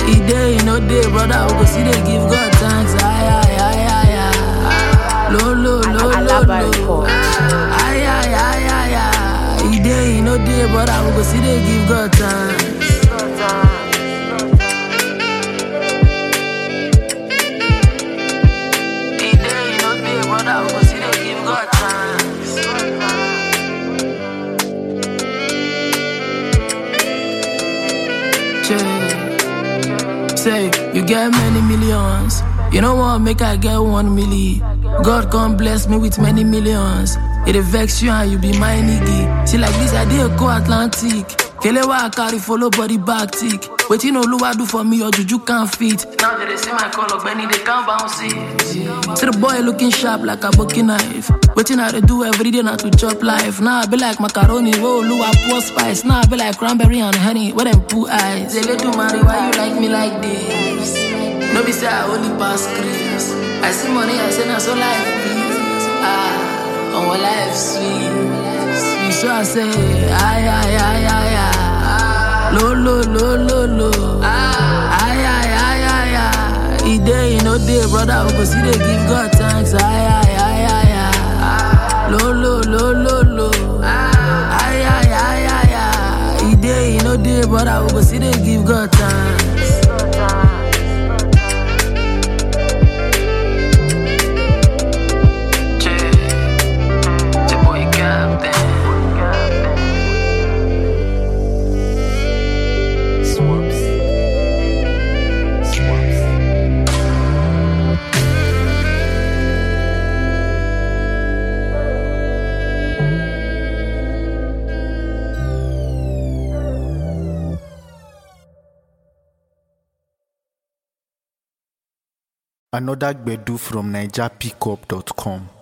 E day, no day, brother, we go see they give God thanks. Ay, ay, ay, ay, ay. Lo, lo, lo, lo, lo. Ay, ay, ay, ay, ay. E day, no day, brother, we go see they give God thanks. E day, no day, brother, we go see they give God thanks. Say, you get many millions. You know what, make I get 1 million. God come bless me with many millions. It vex you and you be my nigga. See like this, I did go Atlantic. Kelewa I carry follow body back tick. Wait, you know Lua do for me or Juju can't fit. Now that they see my color, Benny, they can't bounce it. See the boy looking sharp like a bucky knife. Waiting how they do every day not to chop life. Now I be like macaroni, oh Lua pour spice. Now I be like cranberry and honey, where them put eyes. They let do marry, why you like me like this? No be say I only pass grace. I see money, I say not so life please. On my life sweet. So I say, ay, ay, ay, ay, ay. Lo, lo, lo, lo, lo. Ay, ay, ay, ay, ay. E day, no day, brother, we go see they give God thanks. Ay, ay, ay, ay, ay. Lo, lo, lo, lo, lo. Ay, ay, ay, ay, ay. E day, no day, brother, we go see they give God thanks. Another Gbedu from NigerPickup.com.